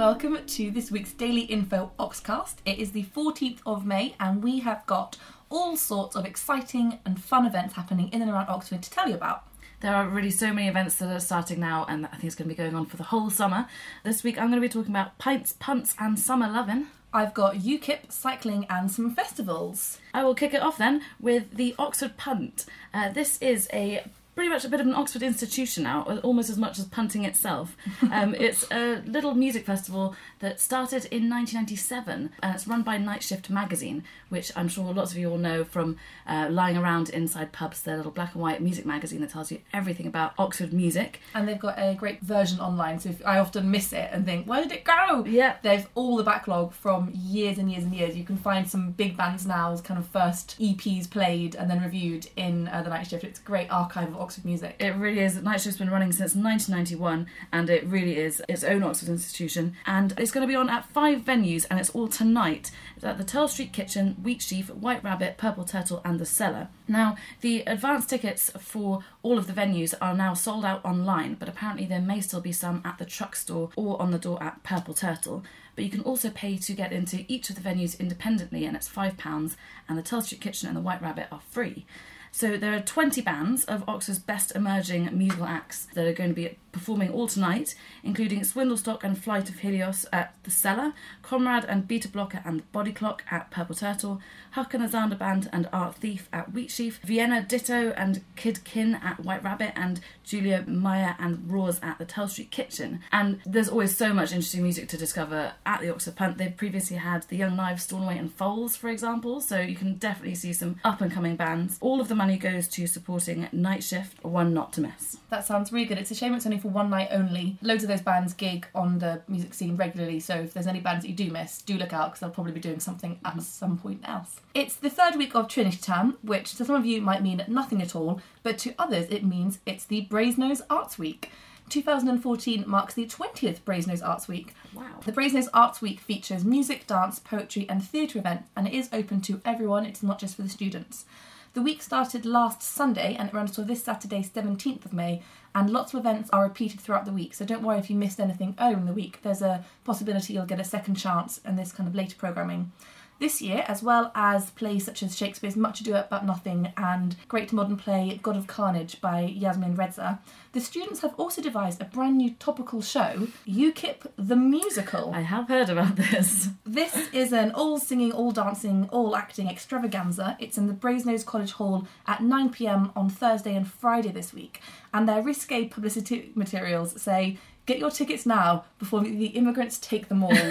welcome to this week's Daily Info Oxcast. It is the 14th of May and we have got all sorts of exciting and fun events happening in and around Oxford to tell you about. There are really so many events that are starting now, and I think it's going to be going on for the whole summer. This week I'm going to be talking about pints, punts and summer lovin'. I've got UKIP, cycling and some festivals. I will kick it off then with the Oxford Punt. This is pretty much a bit of an Oxford institution now, almost as much as punting itself. It's a little music festival that started in 1997, and it's run by Night Shift magazine, which I'm sure lots of you all know from lying around inside pubs, their little black and white music magazine that tells you everything about Oxford music. And they've got a great version online, so if I often miss it and think, where did it go? Yeah. There's all the backlog from years and years and years. You can find some big bands now's kind of first EPs played and then reviewed in the Night Shift. It's a great archive of Oxford music. It really is. Night Shift's been running since 1991, and it really is its own Oxford institution. And it's going to be on at 5 venues, and it's all tonight. It's at the Turl Street Kitchen, Wheatsheaf, White Rabbit, Purple Turtle and The Cellar. Now, the advance tickets for all of the venues are now sold out online, but apparently there may still be some at the Truck Store or on the door at Purple Turtle. But you can also pay to get into each of the venues independently, and it's £5, and the Turl Street Kitchen and the White Rabbit are free. So there are 20 bands of Oxford's best emerging musical acts that are going to be performing all tonight, including Swindlestock and Flight of Helios at The Cellar, Comrade and Beta Blocker and The Body Clock at Purple Turtle, Huck and the Zander Band and Art Thief at Wheatsheaf, Vienna Ditto and Kid Kin at White Rabbit, and Julia Meyer and Roars at the Turl Street Kitchen. And there's always so much interesting music to discover at the Oxford Punt. They've previously had the Young Knives, Stornoway and Foals, for example, so you can definitely see some up-and-coming bands. All of the money goes to supporting Night Shift, one not to miss. That sounds really good. It's a shame it's only for one night only. Loads of those bands gig on the music scene regularly, so if there's any bands that you do miss, do look out because they'll probably be doing something at some point else. It's the third week of Trinity Term, which to some of you might mean nothing at all, but to others it means it's the Brasenose Arts Week. 2014 marks the 20th Brasenose Arts Week. Wow. The Brasenose Arts Week features music, dance, poetry and theatre events, and it is open to everyone, it's not just for the students. The week started last Sunday and it runs till this Saturday, 17th of May, and lots of events are repeated throughout the week, so don't worry if you missed anything earlier in the week. There's a possibility you'll get a second chance in this kind of later programming. This year, as well as plays such as Shakespeare's Much Ado About Nothing and great modern play God of Carnage by Yasmin Reza, the students have also devised a brand new topical show, UKIP the Musical. I have heard about this. This is an all-singing, all-dancing, all-acting extravaganza. It's in the Brasenose College Hall at 9 p.m. on Thursday and Friday this week, and their risque publicity materials say, "Get your tickets now before the immigrants take them all."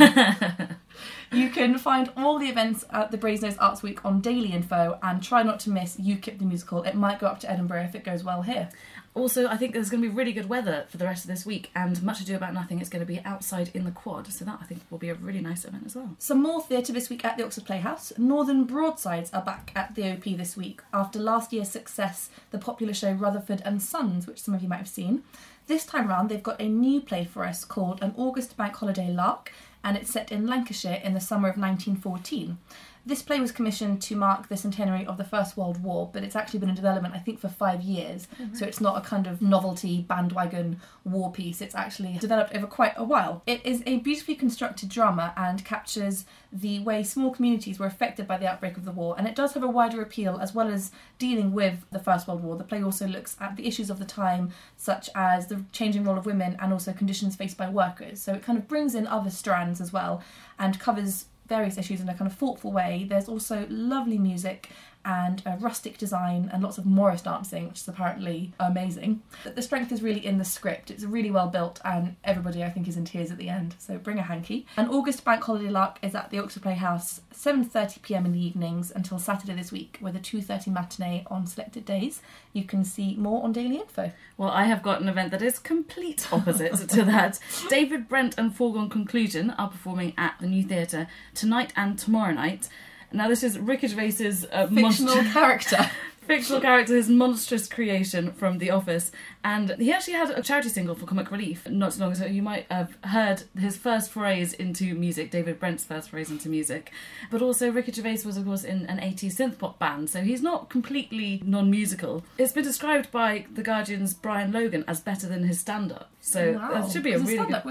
You can find all the events at the Brasenose Arts Week on Daily Info and try not to miss UKIP the Musical. It might go up to Edinburgh if it goes well here. Also, I think there's going to be really good weather for the rest of this week, and Much Ado About Nothing is going to be outside in the quad, so that I think will be a really nice event as well. Some more theatre this week at the Oxford Playhouse. Northern Broadsides are back at the OP this week after last year's success, the popular show Rutherford and Sons, which some of you might have seen. This time round, they've got a new play for us called An August Bank Holiday Lark, and it's set in Lancashire in the summer of 1914. This play was commissioned to mark the centenary of the First World War, but it's actually been in development, I think, for 5 years. Mm-hmm. So it's not a kind of novelty bandwagon war piece. It's actually developed over quite a while. It is a beautifully constructed drama and captures the way small communities were affected by the outbreak of the war. And it does have a wider appeal, as well as dealing with the First World War. The play also looks at the issues of the time, such as the changing role of women and also conditions faced by workers. So it kind of brings in other strands as well and covers various issues in a kind of thoughtful way. There's also lovely music and a rustic design and lots of Morris dancing, which is apparently amazing. But the strength is really in the script. It's really well built and everybody, I think, is in tears at the end, so bring a hanky. An August Bank Holiday Lark is at the Oxford Playhouse 7:30 p.m. in the evenings until Saturday this week, with a 2:30 matinee on selected days. You can see more on Daily Info. Well, I have got an event that is complete opposite to that. David Brent and Foregone Conclusion are performing at the New Theatre tonight and tomorrow night. Now, this is Ricky Gervais's fictional character. Fictional character, his monstrous creation from The Office. And he actually had a charity single for Comic Relief not so long ago. You might have heard his first forays into music, David Brent's first forays into music. But also Ricky Gervais was, of course, in an 80s synth pop band, so he's not completely non-musical. It's been described by The Guardian's Brian Logan as better than his stand-up. So wow. that should be a really good... stand-up was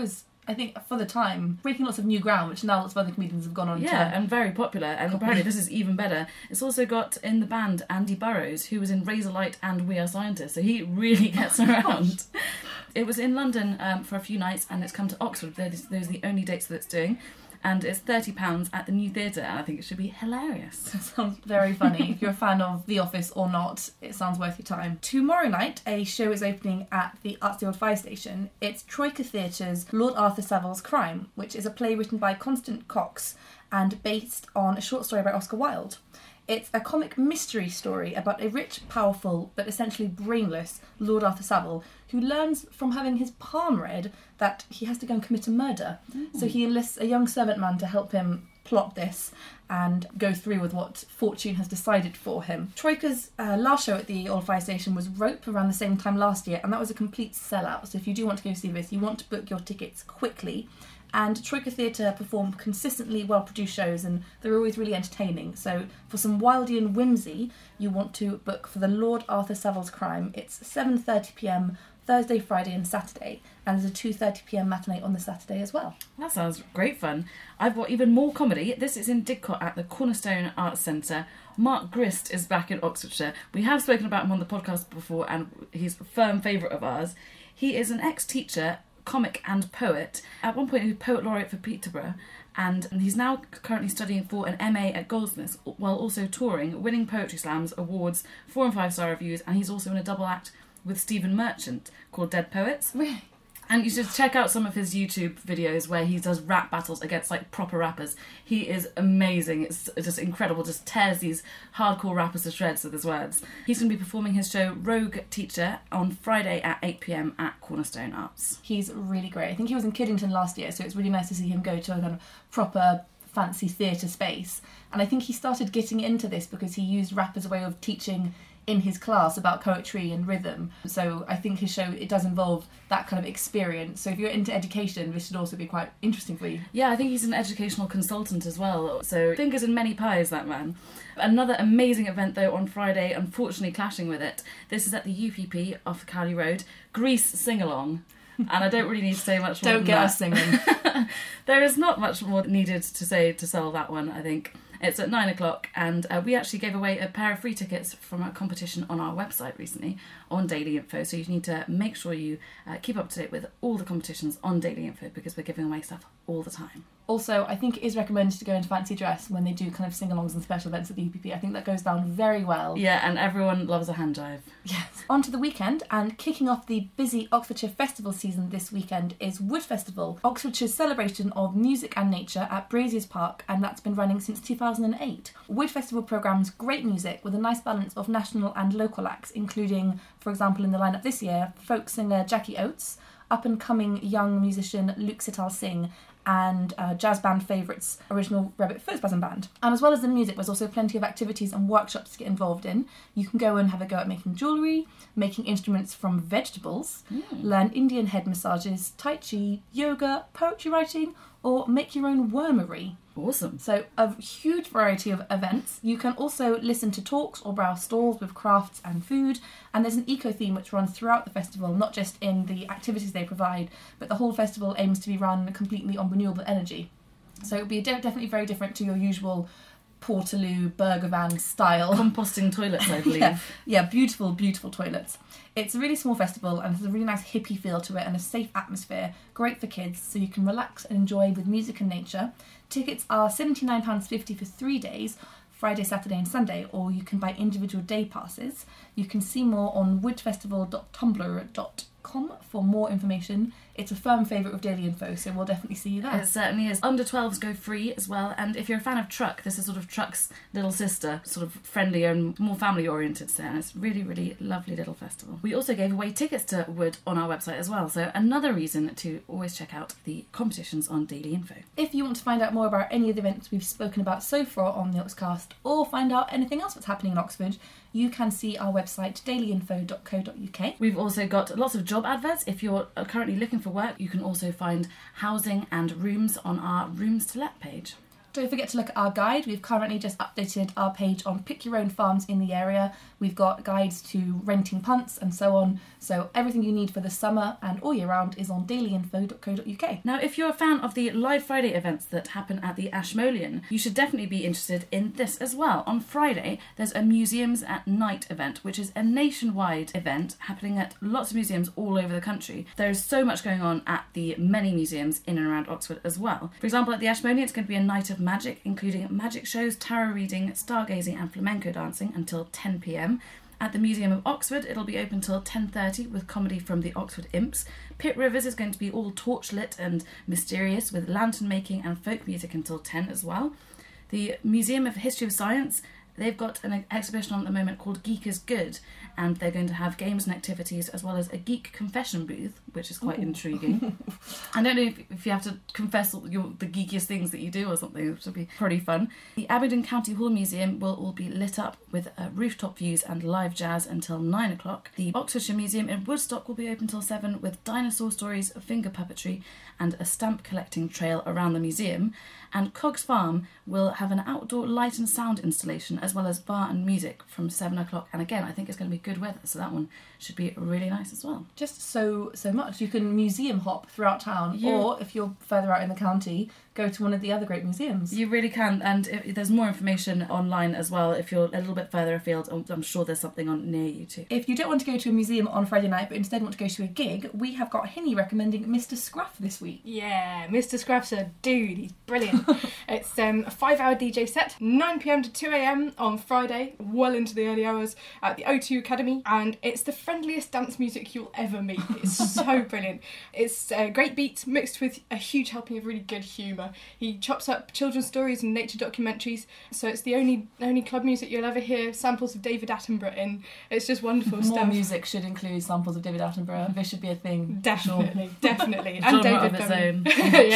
I think for the time, breaking lots of new ground, which now lots of other comedians have gone on to. Yeah, and very popular, and apparently this is even better. It's also got in the band Andy Burrows, who was in Razorlight and We Are Scientists, so he really gets around. It was in London for a few nights, and it's come to Oxford. Those are the only dates that it's doing. And it's £30 at the New Theatre, and I think it should be hilarious. That sounds very funny. If you're a fan of The Office or not, it sounds worth your time. Tomorrow night, a show is opening at the Artsfield Fire Station. It's Troika Theatre's Lord Arthur Savile's Crime, which is a play written by Constance Cox and based on a short story by Oscar Wilde. It's a comic mystery story about a rich, powerful, but essentially brainless Lord Arthur Savile who learns from having his palm read that he has to go and commit a murder. So he enlists a young servant man to help him plot this and go through with what fortune has decided for him. Troika's last show at the Old Fire Station was Rope around the same time last year, and that was a complete sellout. So if you do want to go see this, you want to book your tickets quickly. And Troika Theatre perform consistently well-produced shows, and they're always really entertaining. So for some Wildean whimsy, you want to book for the Lord Arthur Savile's Crime. It's 7:30pm Thursday, Friday and Saturday, and there's a 2:30pm matinee on the Saturday as well. That sounds great fun. I've got even more comedy. This is in Didcot at the Cornerstone Arts Centre. Mark Grist is back in Oxfordshire. We have spoken about him on the podcast before, and he's a firm favourite of ours. He is an ex-teacher, comic and poet. At one point he was Poet Laureate for Peterborough, and he's now currently studying for an MA at Goldsmiths while also touring, winning poetry slams, awards, 4 and 5 star reviews, and he's also in a double act with Stephen Merchant called Dead Poets. Really? And you should check out some of his YouTube videos where he does rap battles against like proper rappers. He is amazing. It's just incredible. Just tears these hardcore rappers to shreds with his words. He's going to be performing his show Rogue Teacher on Friday at 8pm at Cornerstone Arts. He's really great. I think he was in Kiddington last year, so it's really nice to see him go to a kind of proper fancy theatre space. And I think he started getting into this because he used rap as a way of teaching in his class about poetry and rhythm. So I think his show, it does involve that kind of experience. So if you're into education, this should also be quite interesting for you. Yeah, I think he's an educational consultant as well. So fingers in many pies, that man. Another amazing event though on Friday, unfortunately clashing with it. This is at the UPP off Cowley Road. Grease Sing-Along. And I don't really need to say much more Don't get us singing. There is not much more needed to say to sell that one, I think. It's at 9 o'clock, and we actually gave away a pair of free tickets from a competition on our website recently on Daily Info, so you need to make sure you keep up to date with all the competitions on Daily Info because we're giving away stuff all the time. Also, I think it is recommended to go into fancy dress when they do kind of sing-alongs and special events at the UPP. I think that goes down very well. Yeah, and everyone loves a hand jive. Yes. On to the weekend, and kicking off the busy Oxfordshire Festival season this weekend is Wood Festival, Oxfordshire's celebration of music and nature at Braziers Park, and that's been running since 2008. Wood Festival programmes great music with a nice balance of national and local acts, including, for example, in the lineup this year, folk singer Jackie Oates, up-and-coming young musician Luke Sital Singh, and jazz band favourites Original Rabbit Foot Spasm Band. And as well as the music, there's also plenty of activities and workshops to get involved in. You can go and have a go at making jewellery, making instruments from vegetables, learn Indian head massages, tai chi, yoga, poetry writing, or make your own wormery. Awesome. So a huge variety of events. You can also listen to talks or browse stalls with crafts and food, and there's an eco theme which runs throughout the festival, not just in the activities they provide, but the whole festival aims to be run completely on renewable energy. So it'll be definitely very different to your usual Portaloo burger van style. Composting toilets, I believe. Yeah, beautiful, beautiful toilets. It's a really small festival and there's a really nice hippie feel to it and a safe atmosphere. Great for kids, so you can relax and enjoy with music and nature. Tickets are £79.50 for 3 days, Friday, Saturday and Sunday, or you can buy individual day passes. You can see more on woodfestival.tumblr.com for more information. It's a firm favourite of Daily Info, so we'll definitely see you there. It certainly is. Under 12s go free as well, and if you're a fan of Truck, this is sort of Truck's little sister, sort of friendly and more family oriented, so and it's really, really lovely little festival. We also gave away tickets to Wood on our website as well, so another reason to always check out the competitions on Daily Info. If you want to find out more about any of the events we've spoken about so far on the Oxcast, or find out anything else that's happening in Oxford, you can see our website dailyinfo.co.uk. We've also got lots of job adverts. If you're currently looking for work, you can also find housing and rooms on our Rooms to Let page. Don't forget to look at our guide. We've currently just updated our page on pick your own farms in the area. We've got guides to renting punts and so on. So everything you need for the summer and all year round is on dailyinfo.co.uk. Now, if you're a fan of the Live Friday events that happen at the Ashmolean, you should definitely be interested in this as well. On Friday, there's a Museums at Night event, which is a nationwide event happening at lots of museums all over the country. There is so much going on at the many museums in and around Oxford as well. For example, at the Ashmolean, it's going to be a night of magic, including magic shows, tarot reading, stargazing and flamenco dancing until 10 p.m. At the Museum of Oxford, it'll be open till 10:30 with comedy from the Oxford Imps. Pitt Rivers is going to be all torchlit and mysterious with lantern making and folk music until 10 as well. The Museum of History of Science, they've got an exhibition on at the moment called Geek is Good, and they're going to have games and activities as well as a geek confession booth, which is quite intriguing. I don't know if you have to confess the geekiest things that you do or something, which would be pretty fun. The Abingdon County Hall Museum will all be lit up with rooftop views and live jazz until 9 o'clock. The Oxfordshire Museum in Woodstock will be open till 7 with dinosaur stories, finger puppetry and a stamp collecting trail around the museum. And Cogs Farm will have an outdoor light and sound installation as well as bar and music from 7 o'clock. And again, I think it's going to be good weather, so that one should be really nice as well. Just so much. You can museum hop throughout town, or if you're further out in the county, go to one of the other great museums. You really can, and there's more information online as well if you're a little bit further afield. I'm sure there's something on near you too. If you don't want to go to a museum on Friday night but instead want to go to a gig, we have got Hinny recommending Mr. Scruff this week. Yeah, Mr. Scruff's a dude, he's brilliant. It's a 5-hour DJ set, 9pm to 2am on Friday, well into the early hours at the O2 Academy, and it's the friendliest dance music you'll ever meet. It's so brilliant. It's great beats mixed with a huge helping of really good humour. He chops up children's stories and nature documentaries, so it's the only club music you'll ever hear samples of David Attenborough in. It's just wonderful stuff. More music should include samples of David Attenborough. This should be a thing. Definitely, sure. Definitely. And David of its own.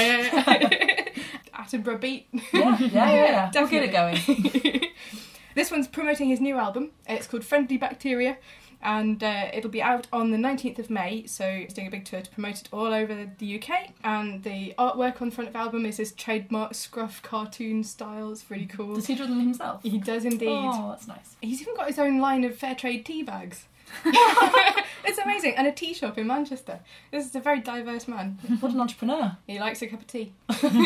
yeah. Attenborough beat. Yeah. Definitely. We'll get it going. This one's promoting his new album. It's called Friendly Bacteria, and it'll be out on the 19th of May, so he's doing a big tour to promote it all over the UK. And the artwork on the front of the album is his trademark Scruff cartoon style. It's really cool. Does he draw them himself? He does indeed. Oh, that's nice. He's even got his own line of fair trade tea bags. It's amazing. And a tea shop in Manchester. This is a very diverse man. What an entrepreneur. He likes a cup of tea.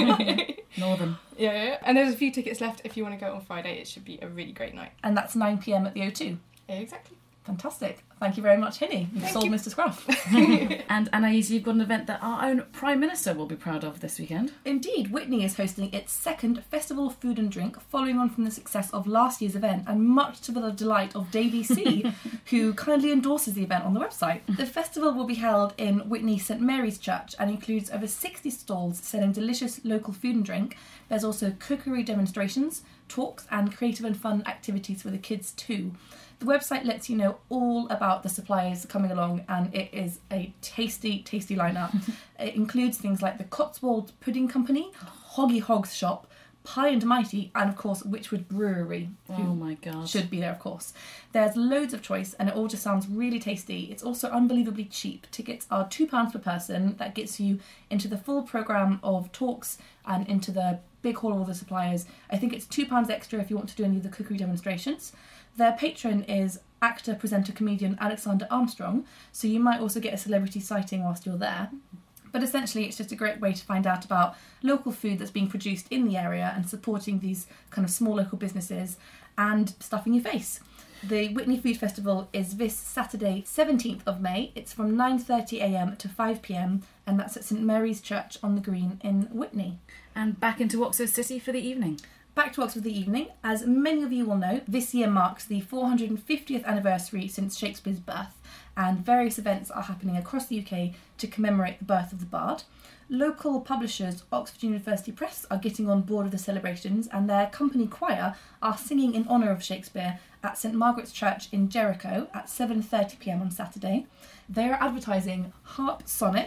Northern. Yeah. And there's a few tickets left if you want to go on Friday. It should be a really great night. And that's 9pm at the O2. Exactly. Fantastic. Thank you very much, Hinny. You've Thank sold you. Mr. Scruff. And Anais, you've got an event that our own Prime Minister will be proud of this weekend. Indeed, Witney is hosting its second Festival of Food and Drink, following on from the success of last year's event, and much to the delight of Davy C, who kindly endorses the event on the website. The festival will be held in Witney St Mary's Church and includes over 60 stalls selling delicious local food and drink. There's also cookery demonstrations, talks and creative and fun activities for the kids too. The website lets you know all about the suppliers coming along, and it is a tasty lineup. It includes things like the Cotswold Pudding Company, Hoggy Hogs Shop, Pie and Mighty, and of course Witchwood Brewery. Oh my god. Should be there, of course. There's loads of choice and it all just sounds really tasty. It's also unbelievably cheap. Tickets are £2 per person. That gets you into the full programme of talks and into the big hall of all the suppliers. I think it's £2 extra if you want to do any of the cookery demonstrations. Their patron is actor, presenter, comedian Alexander Armstrong, so you might also get a celebrity sighting whilst you're there. But essentially it's just a great way to find out about local food that's being produced in the area and supporting these kind of small local businesses and stuffing your face. The Witney Food Festival is this Saturday 17th of May. It's from 9:30am to 5pm, and that's at St Mary's Church on the Green in Witney. And back into Oxford City for the evening. Back to Oxford the evening. As many of you will know, this year marks the 450th anniversary since Shakespeare's birth, and various events are happening across the UK to commemorate the birth of the bard. Local publishers Oxford University Press are getting on board with the celebrations, and their company choir are singing in honour of Shakespeare at St Margaret's Church in Jericho at 7:30pm on Saturday. They are advertising harp sonnets,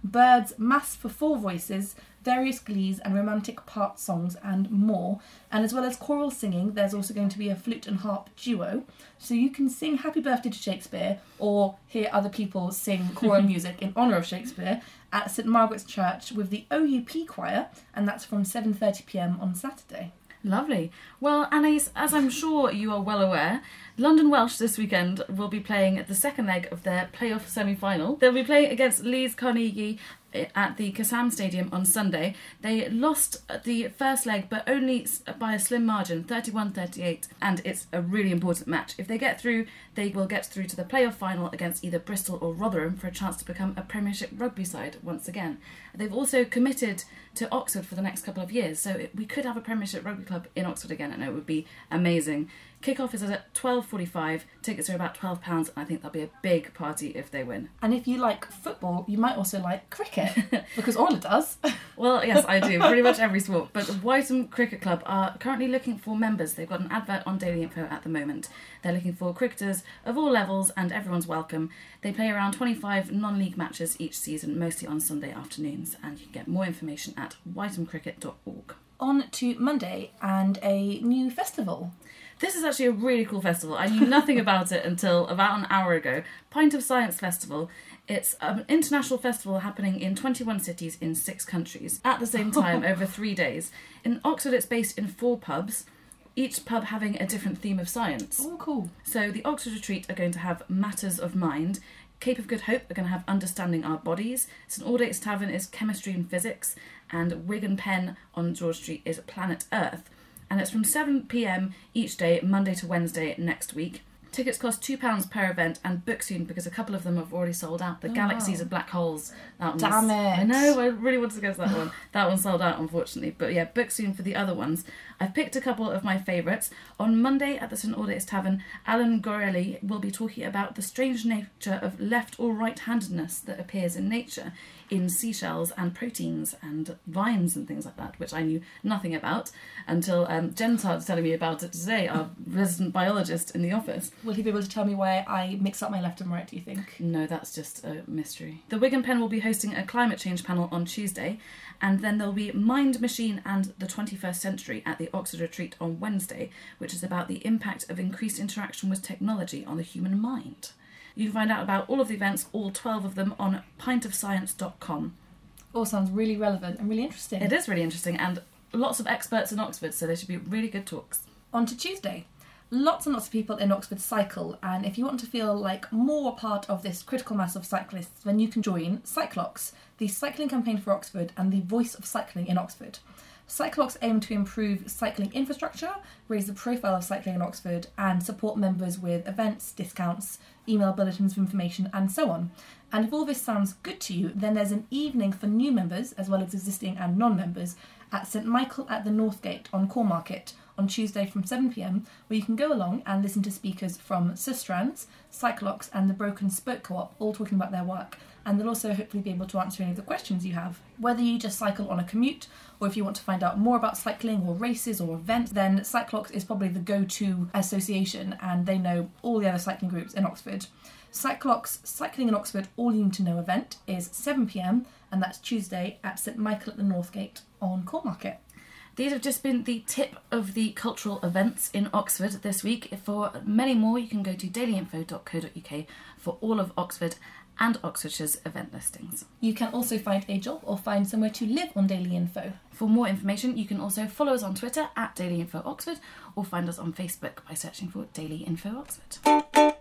birds, mass for 4 voices, various glees and romantic part songs and more. And as well as choral singing, there's also going to be a flute and harp duo. So you can sing Happy Birthday to Shakespeare or hear other people sing choral music in honour of Shakespeare at St Margaret's Church with the OUP choir, and that's from 7:30pm on Saturday. Lovely. Well, Anais, as I'm sure you are well aware, London Welsh this weekend will be playing the second leg of their playoff semi-final. They'll be playing against Leeds Carnegie at the Kassam Stadium on Sunday. They lost the first leg, but only by a slim margin, 31-38, and it's a really important match. If they get through, they will get through to the playoff final against either Bristol or Rotherham for a chance to become a Premiership rugby side once again. They've also committed to Oxford for the next couple of years, so we could have a Premiership rugby club in Oxford again, and it would be amazing. Kick-off is at 12:45, tickets are about £12, and I think that'll be a big party if they win. And if you like football, you might also like cricket, because Orla does. Well, yes, I do, pretty much every sport. But Wytham Cricket Club are currently looking for members. They've got an advert on Daily Info at the moment. They're looking for cricketers of all levels, and everyone's welcome. They play around 25 non-league matches each season, mostly on Sunday afternoons, and you can get more information at wythamcricket.org. On to Monday and a new festival. This is actually a really cool festival. I knew nothing about it until about an hour ago. Pint of Science Festival. It's an international festival happening in 21 cities in 6 countries at the same time over 3 days. In Oxford, it's based in 4 pubs, each pub having a different theme of science. Oh, cool. So the Oxford Retreat are going to have Matters of Mind. Cape of Good Hope are going to have Understanding Our Bodies. St Aldate's Tavern is Chemistry and Physics. And Wig and Pen on George Street is Planet Earth. And it's from 7pm each day, Monday to Wednesday next week. Tickets cost £2 per event, and book soon because a couple of them have already sold out. The Galaxies of Black Holes. That Damn it. I know, I really wanted to go to that one. That one sold out, unfortunately. But yeah, book soon for the other ones. I've picked a couple of my favourites. On Monday at the St Aldate's Tavern, Alan Gorelli will be talking about the strange nature of left or right-handedness that appears in nature, in seashells and proteins and vines and things like that, which I knew nothing about until Jen started telling me about it today, our resident biologist in the office. Will he be able to tell me why I mix up my left and right, do you think? No, that's just a mystery. The Wig and Pen will be hosting a climate change panel on Tuesday, and then there'll be Mind, Machine and the 21st Century at the Oxford Retreat on Wednesday, which is about the impact of increased interaction with technology on the human mind. You can find out about all of the events, all 12 of them, on pintofscience.com. All sounds really relevant and really interesting. It is really interesting, and lots of experts in Oxford, so they should be really good talks. On to Tuesday. Lots and lots of people in Oxford cycle, and if you want to feel like more a part of this critical mass of cyclists, then you can join Cyclox, the cycling campaign for Oxford and the voice of cycling in Oxford. Cyclox aim to improve cycling infrastructure, raise the profile of cycling in Oxford, and support members with events, discounts, email bulletins of information, and so on. And if all this sounds good to you, then there's an evening for new members, as well as existing and non-members, at St Michael at the Northgate on Cormarket on Tuesday from 7pm, where you can go along and listen to speakers from Sustrans, Cyclox, and the Broken Spoke Co-op, all talking about their work. And they'll also hopefully be able to answer any of the questions you have. Whether you just cycle on a commute, or if you want to find out more about cycling or races or events, then Cyclox is probably the go-to association, and they know all the other cycling groups in Oxford. Cyclox Cycling in Oxford All You Need to Know event is 7pm, and that's Tuesday at St Michael at the Northgate on Cormarket. These have just been the tip of the cultural events in Oxford this week. For many more, you can go to dailyinfo.co.uk for all of Oxford and Oxfordshire's event listings. You can also find a job or find somewhere to live on Daily Info. For more information, you can also follow us on Twitter at Daily Info Oxford, or find us on Facebook by searching for Daily Info Oxford.